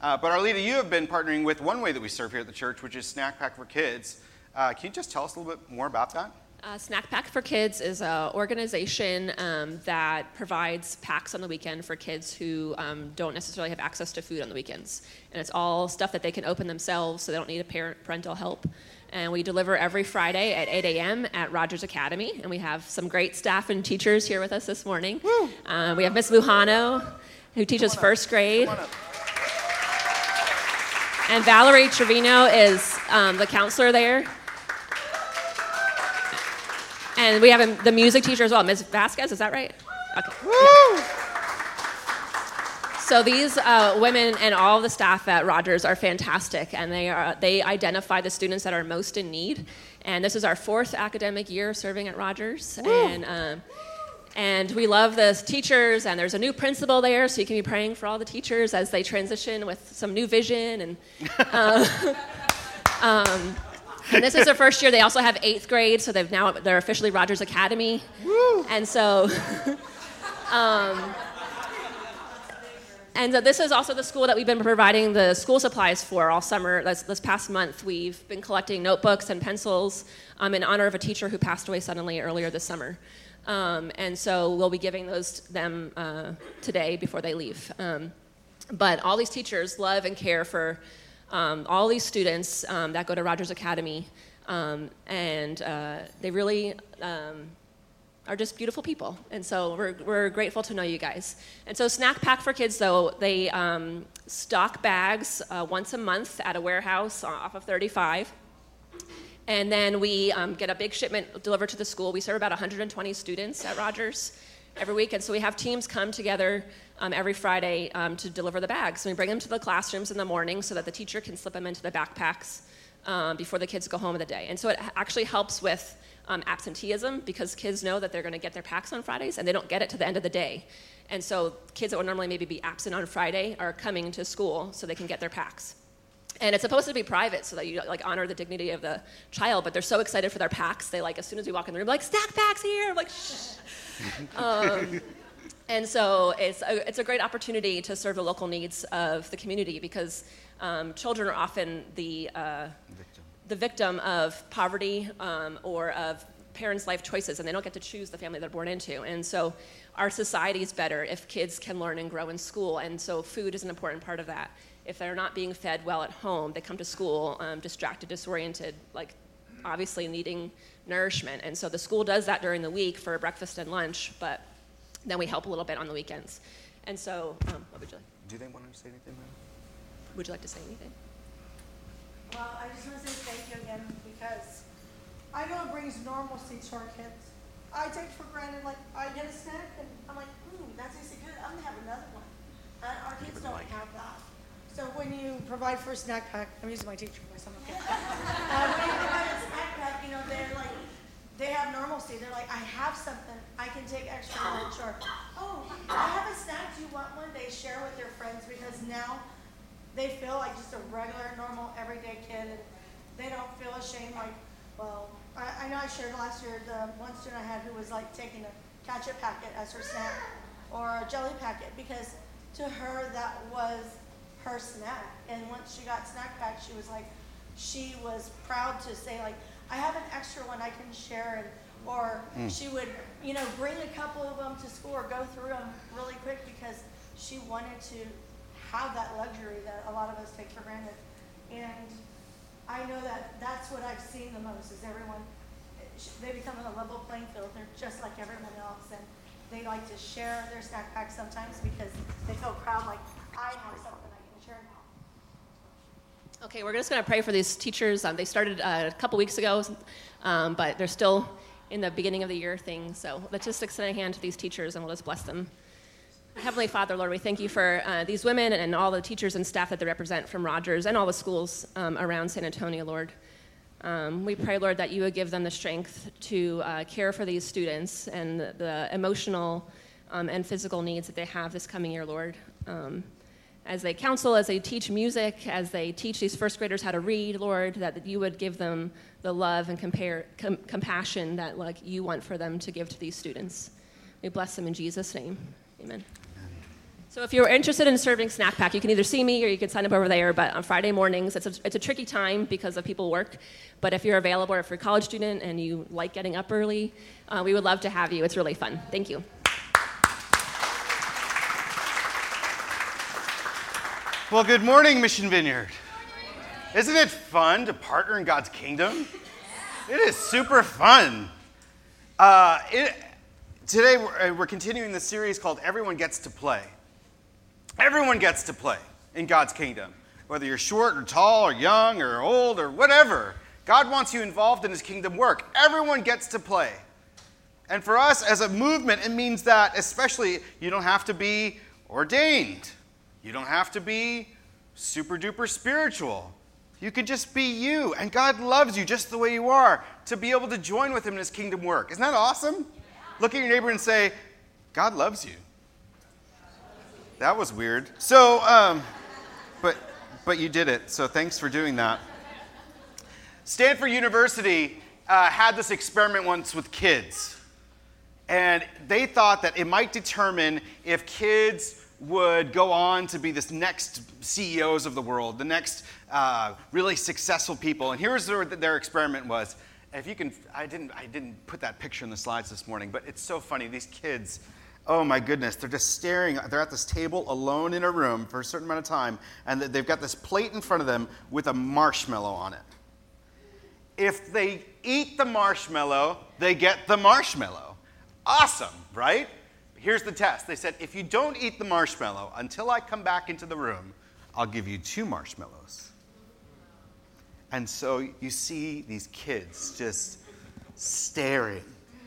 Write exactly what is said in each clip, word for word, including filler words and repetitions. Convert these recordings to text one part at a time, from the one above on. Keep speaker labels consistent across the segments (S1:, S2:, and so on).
S1: Uh, but Arlita, you have been partnering with one way that we serve here at the church, which is Snack Pack for Kids. Uh, can you just tell us a little bit more about that?
S2: Uh, Snack Pack for Kids is an organization um, that provides packs on the weekend for kids who um, don't necessarily have access to food on the weekends. And it's all stuff that they can open themselves, so they don't need a parent parental help. And we deliver every Friday at eight a.m. at Rogers Academy. And we have some great staff and teachers here with us this morning. Uh, we have Miss Lujano, who teaches first grade. And Valerie Trevino is um, the counselor there. And we have a, the music teacher as well, Miz Vasquez, is that right? Okay. Yeah. So these uh, women and all the staff at Rogers are fantastic, and they are they identify the students that are most in need. And this is our fourth academic year serving at Rogers, Woo. and um, and we love the teachers. And there's a new principal there, so you can be praying for all the teachers as they transition with some new vision. And uh, um, and this is their first year. They also have eighth grade, so they've now they're officially Rogers Academy.
S1: Woo.
S2: And so. um, And uh, this is also the school that we've been providing the school supplies for all summer. This, this past month, we've been collecting notebooks and pencils um, in honor of a teacher who passed away suddenly earlier this summer. Um, and so we'll be giving those to them uh, today before they leave. Um, but all these teachers love and care for um, all these students um, that go to Rogers Academy. Um, and uh, they really... Um, are just beautiful people, and so we're we're grateful to know you guys. And so Snack Pack for Kids, though, they um, stock bags uh, once a month at a warehouse off of thirty-five, and then we um, get a big shipment delivered to the school. We serve about one hundred twenty students at Rogers every week, and so we have teams come together um, every Friday um, to deliver the bags. And we bring them to the classrooms in the morning so that the teacher can slip them into the backpacks um, before the kids go home of the day. And so it actually helps with Um, absenteeism, because kids know that they're going to get their packs on Fridays and they don't get it to the end of the day. And so kids that would normally maybe be absent on Friday are coming to school so they can get their packs. And it's supposed to be private so that you like honor the dignity of the child, but they're so excited for their packs. They like, as soon as we walk in the room, like, Snack Pack's here. I'm like, shh. um, and so it's a, it's a great opportunity to serve the local needs of the community, because um, children are often the uh, the victim of poverty um, or of parents' life choices, and they don't get to choose the family they're born into. And so our society is better if kids can learn and grow in school, and so food is an important part of that. If they're not being fed well at home, they come to school um, distracted, disoriented, like obviously needing nourishment. And so the school does that during the week for breakfast and lunch, but then we help a little bit on the weekends. And so, um, what would you like?
S1: Do they want to say anything, ma'am?
S2: Would you like to say anything?
S3: Well, I just want to say thank you again, because I know it brings normalcy to our kids. I take for granted, like, I get a snack and I'm like, hmm, that tastes good. I'm gonna have another one. And our kids don't have that. So when you provide for a snack pack, I'm using my teacher voice, I'm okay. uh, when you provide a snack pack, you know, they're like, they have normalcy. They're like, I have something. I can take extra lunch, or, oh, I have a snack. Do you want one? They share with their friends, because now they feel like just a regular, normal, everyday kid, and they don't feel ashamed. Like, well, I, I know I shared last year the one student I had who was like taking a ketchup packet as her snack, or a jelly packet, because to her that was her snack. And once she got Snack Pack, she was like, she was proud to say, like, I have an extra one I can share, and or mm. she would, you know, bring a couple of them to school or go through them really quick, because she wanted to have that luxury that a lot of us take for granted. And I know that that's what I've seen the most, is everyone, they become a level playing field. They're just like everyone else, and they like to share their snack pack sometimes because they feel proud, like, I have something I can share now.
S2: Okay, we're just going to pray for these teachers. Um, they started uh, a couple weeks ago, um, but they're still in the beginning of the year thing. So let's just extend a hand to these teachers, and we'll just bless them. Heavenly Father, Lord, we thank you for uh, these women and all the teachers and staff that they represent from Rogers and all the schools um, around San Antonio, Lord. Um, we pray, Lord, that you would give them the strength to uh, care for these students and the, the emotional um, and physical needs that they have this coming year, Lord. Um, as they counsel, as they teach music, as they teach these first graders how to read, Lord, that you would give them the love and compare, com- compassion that like you want for them to give to these students. We bless them in Jesus' name. Amen. So if you're interested in serving Snack Pack, you can either see me or you can sign up over there. But on Friday mornings, it's a, it's a tricky time because of people work. But if you're available, or if you're a college student and you like getting up early, uh, we would love to have you. It's really fun. Thank you.
S1: Well, good morning, Mission Vineyard. Isn't it fun to partner in God's kingdom? It is super fun. Uh, it, today, we're, we're continuing the series called Everyone Gets to Play. Everyone gets to play in God's kingdom. Whether you're short or tall or young or old or whatever, God wants you involved in his kingdom work. Everyone gets to play. And for us as a movement, it means that especially you don't have to be ordained. You don't have to be super duper spiritual. You can just be you. And God loves you just the way you are to be able to join with him in his kingdom work. Isn't that awesome? Look at your neighbor and say, God loves you. That was weird. So, um, but but you did it. So thanks for doing that. Stanford University uh, had this experiment once with kids. And they thought that it might determine if kids would go on to be this next C E Os of the world, the next uh, really successful people. And here's what their experiment was. If you can, I didn't, I didn't put that picture in the slides this morning, but it's so funny. These kids, oh my goodness, they're just staring. They're at this table alone in a room for a certain amount of time, and they've got this plate in front of them with a marshmallow on it. If they eat the marshmallow, they get the marshmallow. Awesome, right? Here's the test. They said, if you don't eat the marshmallow until I come back into the room, I'll give you two marshmallows. And so you see these kids just staring.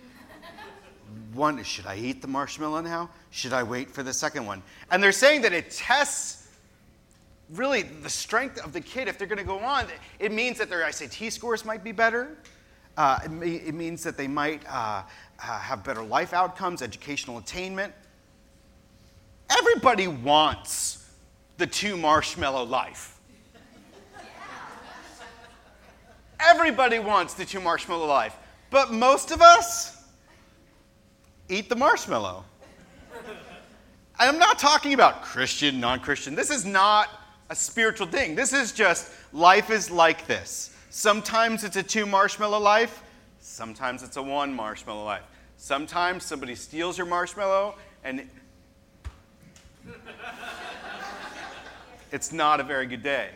S1: One, should I eat the marshmallow now? Should I wait for the second one? And they're saying that it tests really the strength of the kid. If they're going to go on, it means that their S A T scores might be better. Uh, it, may, it means that they might uh, uh, have better life outcomes, educational attainment. Everybody wants the two marshmallow life. Everybody wants the two marshmallow life. But most of us eat the marshmallow. And I'm not talking about Christian, non-Christian. This is not a spiritual thing. This is just life is like this. Sometimes it's a two marshmallow life. Sometimes it's a one marshmallow life. Sometimes somebody steals your marshmallow and it's not a very good day.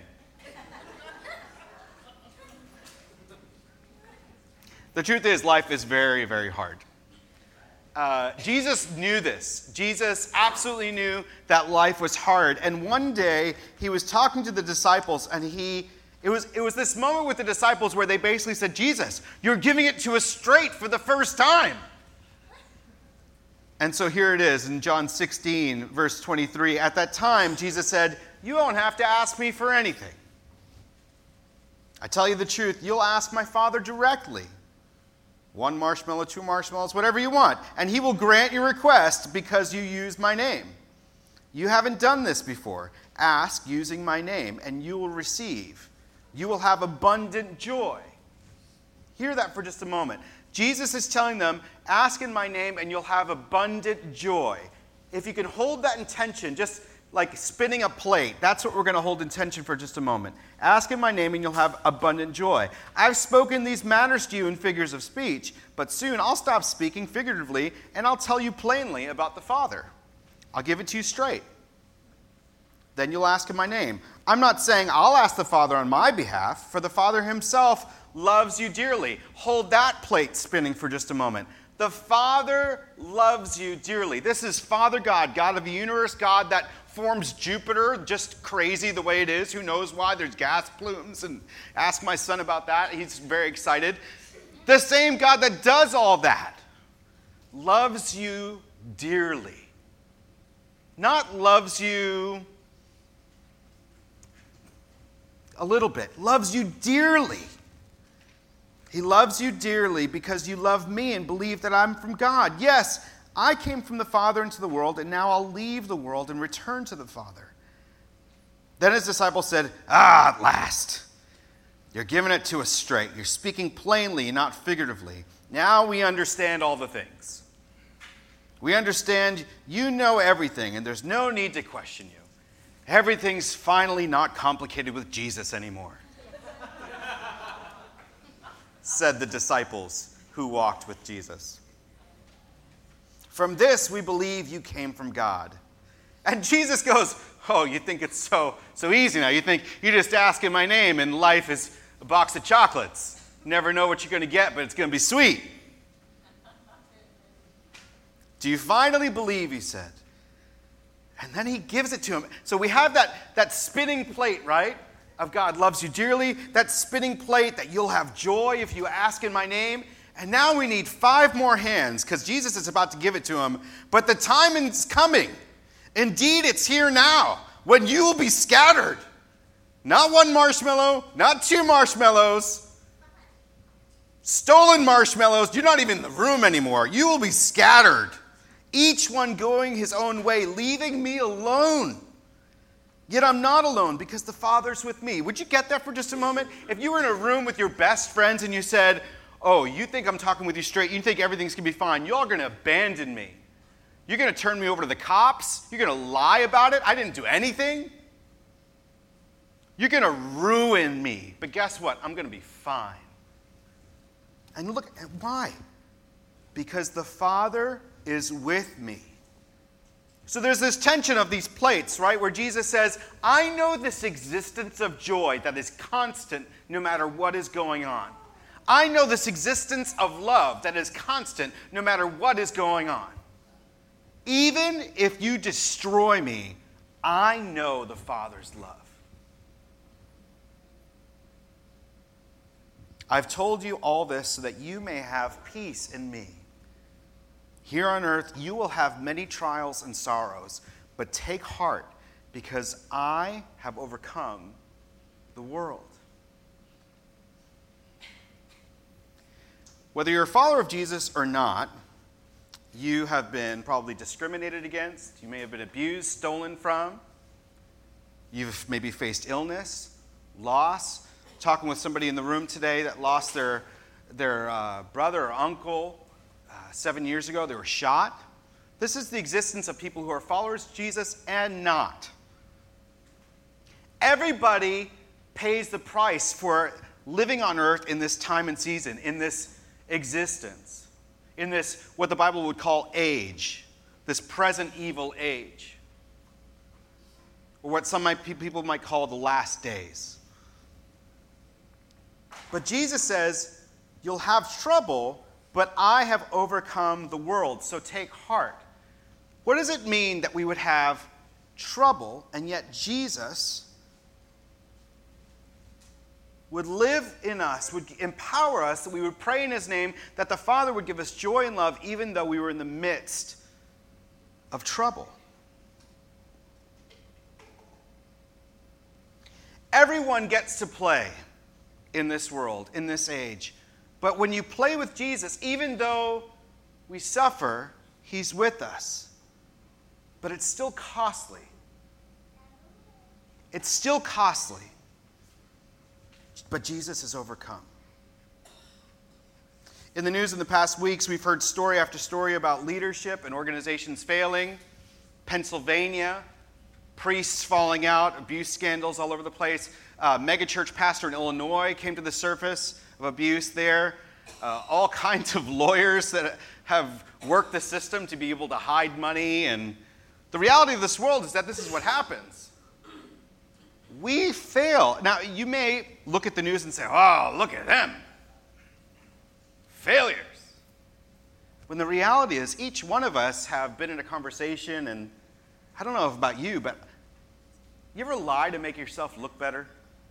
S1: The truth is, life is very, very hard. Uh, Jesus knew this. Jesus absolutely knew that life was hard. And one day, he was talking to the disciples, and he it was, it was this moment with the disciples where they basically said, Jesus, you're giving it to us straight for the first time. And so here it is in John sixteen, verse twenty-three. At that time, Jesus said, you won't have to ask me for anything. I tell you the truth, you'll ask my Father directly. One marshmallow, two marshmallows, whatever you want. And he will grant your request because you use my name. You haven't done this before. Ask using my name, and you will receive. You will have abundant joy. Hear that for just a moment. Jesus is telling them, ask in my name, and you'll have abundant joy. If you can hold that intention, just like spinning a plate, that's what we're going to hold in tension for just a moment. Ask in my name and you'll have abundant joy. I've spoken these matters to you in figures of speech, but soon I'll stop speaking figuratively and I'll tell you plainly about the Father. I'll give it to you straight. Then you'll ask in my name. I'm not saying I'll ask the Father on my behalf, for the Father himself loves you dearly. Hold that plate spinning for just a moment. The Father loves you dearly. This is Father God, God of the universe, God that forms Jupiter just crazy the way it is. Who knows why? There's gas plumes, and ask my son about that. He's very excited. The same God that does all that loves you dearly. Not loves you a little bit. Loves you dearly. He loves you dearly because you love me and believe that I'm from God. Yes, I came from the Father into the world, and now I'll leave the world and return to the Father. Then his disciples said, Ah, at last. You're giving it to us straight. You're speaking plainly, not figuratively. Now we understand all the things. We understand you know everything, and there's no need to question you. Everything's finally not complicated with Jesus anymore, said the disciples who walked with Jesus. From this, we believe you came from God. And Jesus goes, oh, you think it's so, so easy now. You think you just ask in my name and life is a box of chocolates. Never know what you're going to get, but it's going to be sweet. Do you finally believe, he said. And then he gives it to him. So we have that, that spinning plate, right? Of God loves you dearly. That spinning plate that you'll have joy if you ask in my name. And now we need five more hands because Jesus is about to give it to him. But the time is coming. Indeed, it's here now when you will be scattered. Not one marshmallow, not two marshmallows. Stolen marshmallows. You're not even in the room anymore. You will be scattered. Each one going his own way, leaving me alone. Yet I'm not alone because the Father's with me. Would you get that for just a moment? If you were in a room with your best friends and you said, oh, you think I'm talking with you straight, you think everything's going to be fine, you're going to abandon me. You're going to turn me over to the cops. You're going to lie about it. I didn't do anything. You're going to ruin me. But guess what? I'm going to be fine. And look, why? Because the Father is with me. So there's this tension of these plates, right, where Jesus says, I know this existence of joy that is constant no matter what is going on. I know this existence of love that is constant no matter what is going on. Even if you destroy me, I know the Father's love. I've told you all this so that you may have peace in me. Here on earth, you will have many trials and sorrows, but take heart because I have overcome the world. Whether you're a follower of Jesus or not, you have been probably discriminated against. You may have been abused, stolen from. You've maybe faced illness, loss. Talking with somebody in the room today that lost their, their uh, brother or uncle uh, seven years ago. They were shot. This is the existence of people who are followers of Jesus and not. Everybody pays the price for living on earth in this time and season, in this existence. In this, what the Bible would call age, this present evil age, or what some might, people might call the last days. But Jesus says, you'll have trouble, but I have overcome the world, so take heart. What does it mean that we would have trouble, and yet Jesus would live in us, would empower us, that we would pray in his name, that the Father would give us joy and love even though we were in the midst of trouble? Everyone gets to play in this world, in this age. But when you play with Jesus, even though we suffer, he's with us. But it's still costly. It's still costly. But Jesus has overcome. In the news in the past weeks, we've heard story after story about leadership and organizations failing. Pennsylvania, priests falling out, abuse scandals all over the place. Uh, megachurch pastor in Illinois came to the surface of abuse there. Uh, all kinds of lawyers that have worked the system to be able to hide money. And the reality of this world is that this is what happens. We fail. Now, you may look at the news and say, oh, look at them. Failures. When the reality is each one of us have been in a conversation, and I don't know about you, but you ever lie to make yourself look better?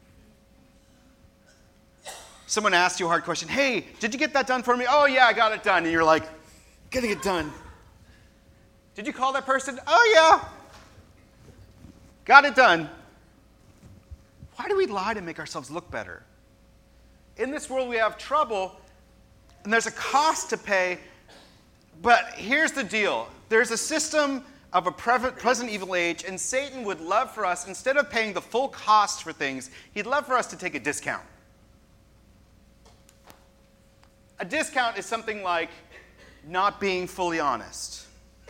S1: Someone asked you a hard question. Hey, did you get that done for me? Oh, yeah, I got it done. And you're like, getting it done. Did you call that person? Oh, yeah. Got it done. Why do we lie to make ourselves look better? In this world, we have trouble, and there's a cost to pay. But here's the deal. There's a system of a present evil age, and Satan would love for us, instead of paying the full cost for things, he'd love for us to take a discount. A discount is something like not being fully honest.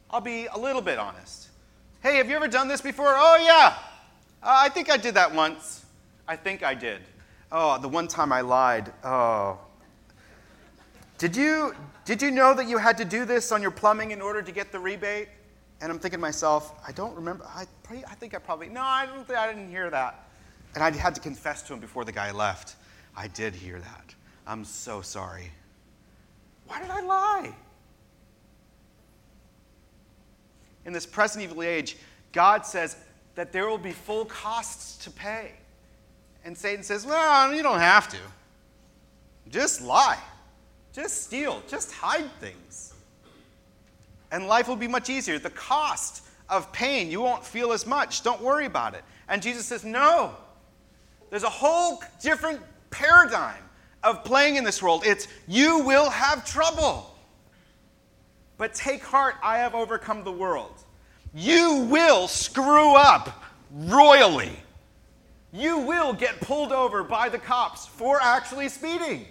S1: I'll be a little bit honest. Hey, have you ever done this before? Oh, yeah. Uh, I think I did that once. I think I did. Oh, the one time I lied. Oh. Did you, did you know that you had to do this on your plumbing in order to get the rebate? And I'm thinking to myself, I don't remember. I, probably, I think I probably, no, I, don't think, I didn't hear that. And I had to confess to him before the guy left. I did hear that. I'm so sorry. Why did I lie? In this present evil age, God says that there will be full costs to pay. And Satan says, well, you don't have to. Just lie. Just steal. Just hide things. And life will be much easier. The cost of pain, you won't feel as much. Don't worry about it. And Jesus says, no. There's a whole different paradigm of playing in this world. It's, you will have trouble. But take heart, I have overcome the world. You will screw up royally. You will get pulled over by the cops for actually speeding.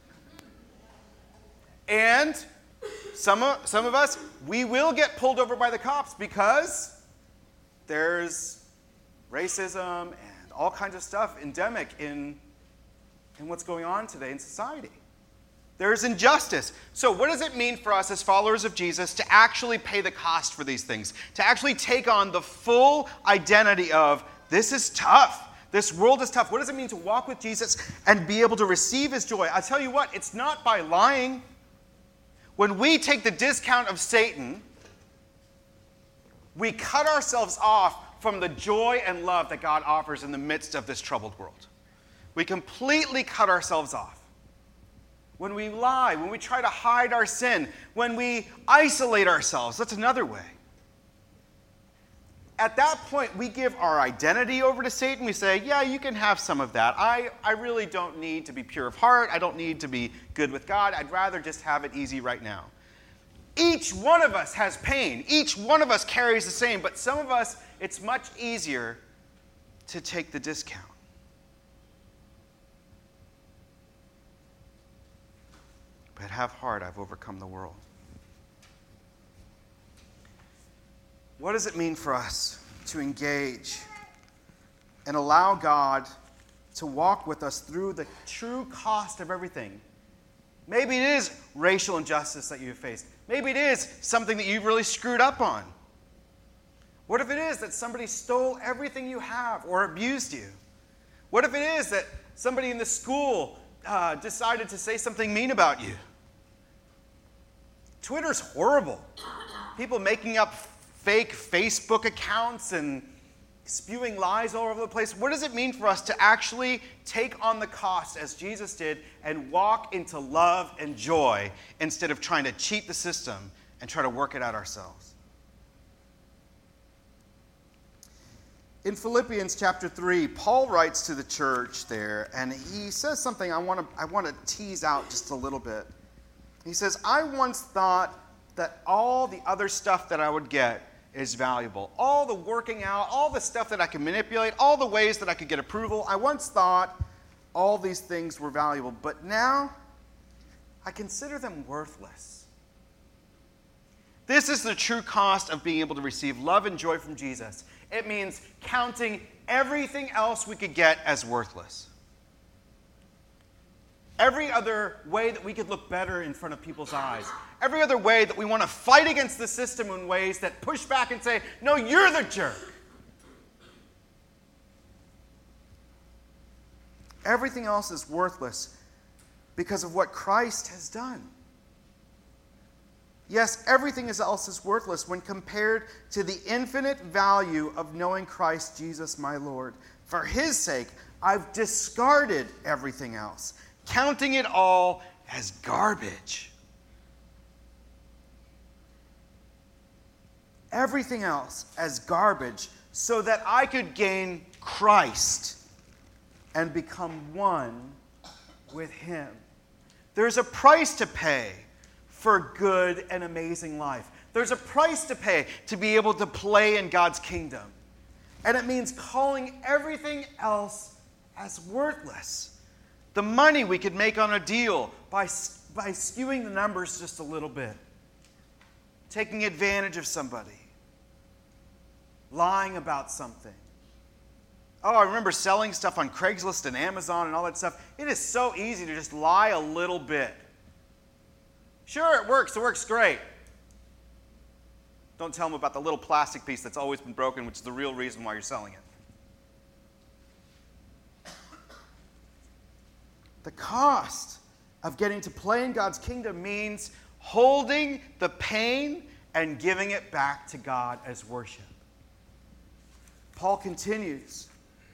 S1: And some of, some of us, we will get pulled over by the cops because there's racism and all kinds of stuff endemic in, in what's going on today in society. There's injustice. So what does it mean for us as followers of Jesus to actually pay the cost for these things? To actually take on the full identity of, this is tough. This world is tough. What does it mean to walk with Jesus and be able to receive his joy? I tell you what, it's not by lying. When we take the discount of Satan, we cut ourselves off from the joy and love that God offers in the midst of this troubled world. We completely cut ourselves off. When we lie, when we try to hide our sin, when we isolate ourselves, that's another way. At that point, we give our identity over to Satan. We say, yeah, you can have some of that. I, I really don't need to be pure of heart. I don't need to be good with God. I'd rather just have it easy right now. Each one of us has pain. Each one of us carries the same. But some of us, it's much easier to take the discount. But have heart, I've overcome the world. What does it mean for us to engage and allow God to walk with us through the true cost of everything? Maybe it is racial injustice that you've faced. Maybe it is something that you've really screwed up on. What if it is that somebody stole everything you have or abused you? What if it is that somebody in the school uh, decided to say something mean about you? Twitter's horrible. People making up fake Facebook accounts and spewing lies all over the place. What does it mean for us to actually take on the cost as Jesus did and walk into love and joy instead of trying to cheat the system and try to work it out ourselves? In Philippians chapter three, Paul writes to the church there, and he says something I want to I want to tease out just a little bit. He says, I once thought that all the other stuff that I would get is valuable. All the working out, all the stuff that I can manipulate, all the ways that I could get approval. I once thought all these things were valuable, but now I consider them worthless. This is the true cost of being able to receive love and joy from Jesus. It means counting everything else we could get as worthless. Every other way that we could look better in front of people's eyes. Every other way that we want to fight against the system in ways that push back and say, no, you're the jerk. Everything else is worthless because of what Christ has done. Yes, everything else is worthless when compared to the infinite value of knowing Christ Jesus my Lord. For his sake, I've discarded everything else, counting it all as garbage. Everything else as garbage so that I could gain Christ and become one with him. There's a price to pay for good and amazing life. There's a price to pay to be able to play in God's kingdom. And it means calling everything else as worthless. The money we could make on a deal by, by skewing the numbers just a little bit. taking advantage of somebody, lying about something. Oh, I remember selling stuff on Craigslist and Amazon and all that stuff. It is so easy to just lie a little bit. Sure, it works. It works great. Don't tell them about the little plastic piece that's always been broken, which is the real reason why you're selling it. The cost of getting to play in God's kingdom means holding the pain and giving it back to God as worship. Paul continues.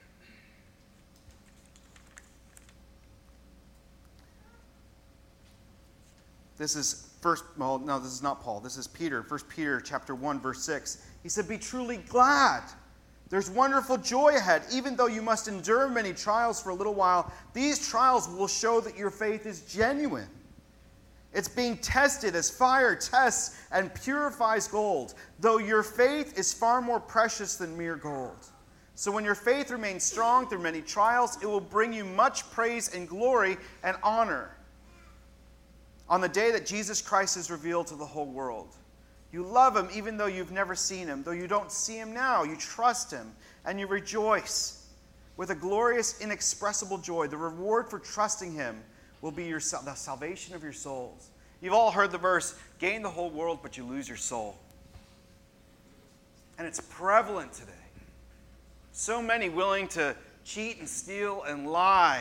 S1: This is first, well, no, this is not Paul. This is Peter, First Peter chapter one, verse six. He said, be truly glad. There's wonderful joy ahead, even though you must endure many trials for a little while. These trials will show that your faith is genuine. It's being tested as fire tests and purifies gold, though your faith is far more precious than mere gold. So when your faith remains strong through many trials, it will bring you much praise and glory and honor on the day that Jesus Christ is revealed to the whole world. You love him even though you've never seen him. Though you don't see him now, you trust him and you rejoice with a glorious, inexpressible joy. The reward for trusting him will be your, the salvation of your souls. You've all heard the verse, gain the whole world, but you lose your soul. And it's prevalent today. So many willing to cheat and steal and lie.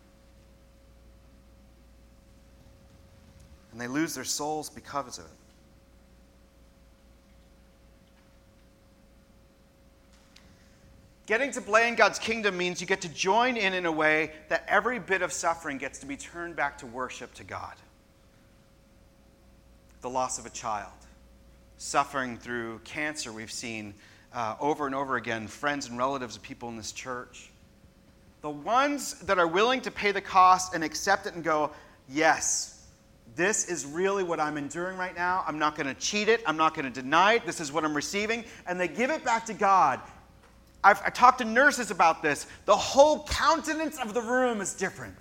S1: And they lose their souls because of it. Getting to play in God's kingdom means you get to join in in a way that every bit of suffering gets to be turned back to worship to God. The loss of a child, suffering through cancer, we've seen uh, over and over again, friends and relatives of people in this church. The ones that are willing to pay the cost and accept it and go, yes, this is really what I'm enduring right now. I'm not going to cheat it. I'm not going to deny it. This is what I'm receiving. And they give it back to God. I've I talked to nurses about this. The whole countenance of the room is different.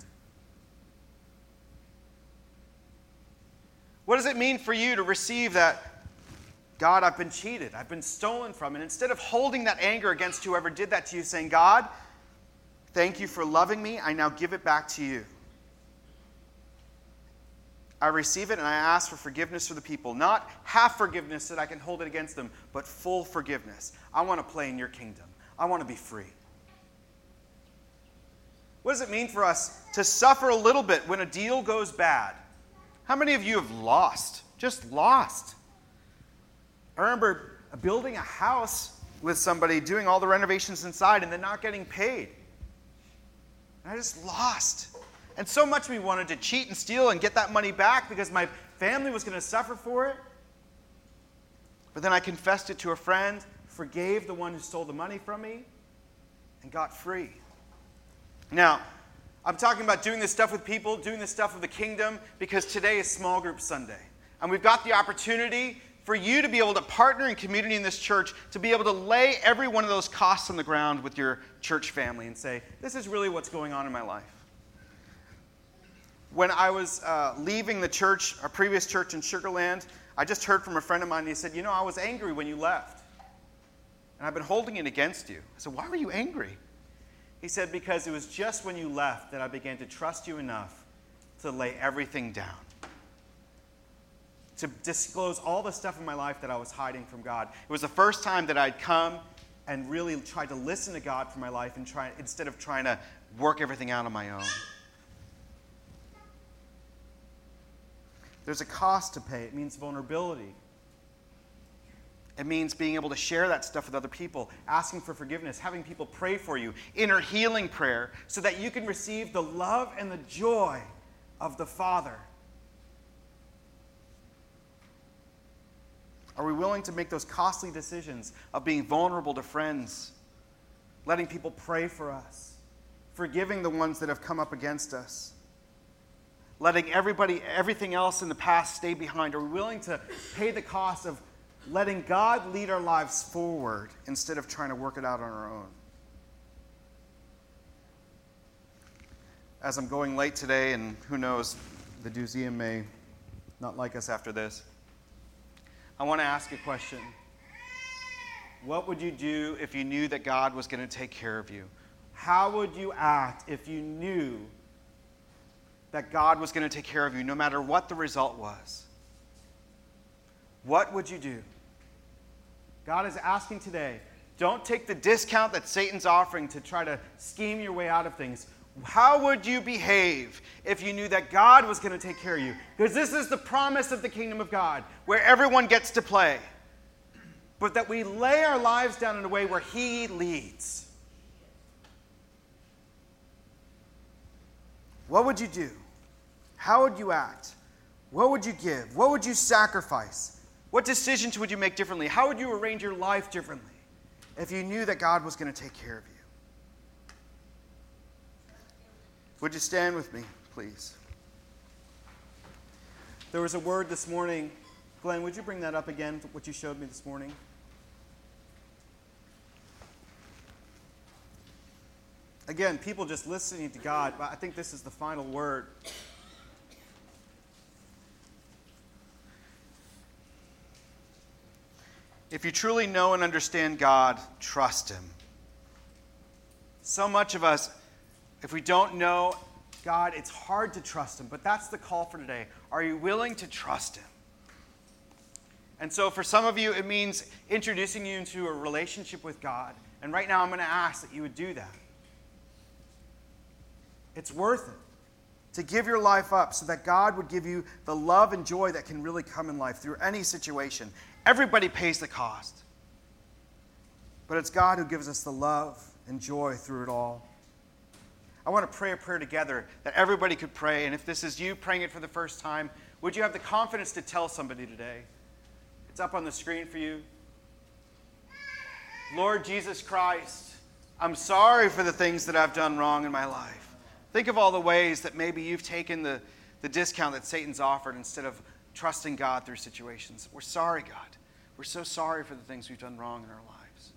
S1: What does it mean for you to receive that, God, I've been cheated, I've been stolen from, and instead of holding that anger against whoever did that to you, saying, God, thank you for loving me, I now give it back to you. I receive it and I ask for forgiveness for the people. Not half forgiveness so that I can hold it against them, but full forgiveness. I want to play in your kingdom. I want to be free. What does it mean for us to suffer a little bit when a deal goes bad? How many of you have lost? Just lost. I remember building a house with somebody, doing all the renovations inside, and then not getting paid. And I just lost. And so much of me wanted to cheat and steal and get that money back because my family was going to suffer for it. But then I confessed it to a friend, forgave the one who stole the money from me, and got free. Now, I'm talking about doing this stuff with people, doing this stuff with the kingdom, because today is Small Group Sunday. And we've got the opportunity for you to be able to partner in community in this church, to be able to lay every one of those costs on the ground with your church family and say, this is really what's going on in my life. When I was uh, leaving the church, our previous church in Sugar Land, I just heard from a friend of mine, and he said, you know, I was angry when you left. And I've been holding it against you. I said, why were you angry? He said, because it was just when you left that I began to trust you enough to lay everything down. To disclose all the stuff in my life that I was hiding from God. It was the first time that I'd come and really tried to listen to God for my life and try, instead of trying to work everything out on my own. There's a cost to pay. It means vulnerability. It means being able to share that stuff with other people, asking for forgiveness, having people pray for you, inner healing prayer, so that you can receive the love and the joy of the Father. Are we willing to make those costly decisions of being vulnerable to friends, letting people pray for us, forgiving the ones that have come up against us, letting everybody, everything else in the past stay behind? Are we willing to pay the cost of letting God lead our lives forward instead of trying to work it out on our own? As I'm going late today, and who knows, the Museum may not like us after this. I want to ask a question. What would you do if you knew that God was going to take care of you? How would you act if you knew that God was going to take care of you, no matter what the result was? What would you do? God is asking today, don't take the discount that Satan's offering to try to scheme your way out of things. How would you behave if you knew that God was going to take care of you? Because this is the promise of the kingdom of God, where everyone gets to play. But that we lay our lives down in a way where He leads. What would you do? How would you act? What would you give? What would you sacrifice? What decisions would you make differently? How would you arrange your life differently if you knew that God was going to take care of you? Would you stand with me, please? There was a word this morning. Glenn, would you bring that up again, what you showed me this morning? Again, people just listening to God, but I think this is the final word. If you truly know and understand God, trust Him. So much of us, if we don't know God, it's hard to trust Him, but that's the call for today. Are you willing to trust Him? And so for some of you, it means introducing you into a relationship with God. And right now, I'm going to ask that you would do that. It's worth it to give your life up so that God would give you the love and joy that can really come in life through any situation. Everybody pays the cost. But it's God who gives us the love and joy through it all. I want to pray a prayer together that everybody could pray. And if this is you praying it for the first time, would you have the confidence to tell somebody today? It's up on the screen for you. Lord Jesus Christ, I'm sorry for the things that I've done wrong in my life. Think of all the ways that maybe you've taken the, the discount that Satan's offered instead of trusting God through situations. We're sorry, God. We're so sorry for the things we've done wrong in our lives.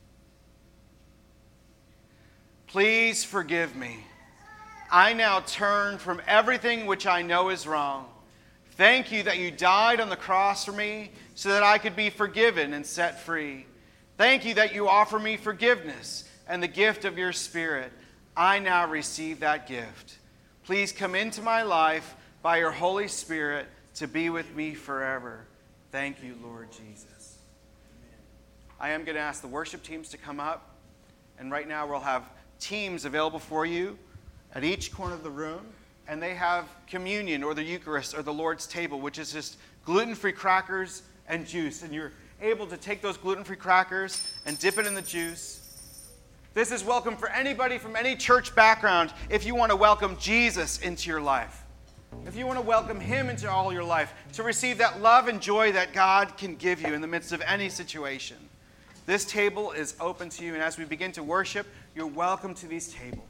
S1: Please forgive me. I now turn from everything which I know is wrong. Thank you that you died on the cross for me so that I could be forgiven and set free. Thank you that you offer me forgiveness and the gift of your Spirit. I now receive that gift. Please come into my life by your Holy Spirit to be with me forever. Thank you, Lord Jesus. I am going to ask the worship teams to come up. And right now we'll have teams available for you at each corner of the room. And they have communion or the Eucharist or the Lord's table, which is just gluten-free crackers and juice. And you're able to take those gluten-free crackers and dip it in the juice. This is welcome for anybody from any church background if you want to welcome Jesus into your life. If you want to welcome Him into all your life, to receive that love and joy that God can give you in the midst of any situation. This table is open to you, and as we begin to worship, you're welcome to these tables.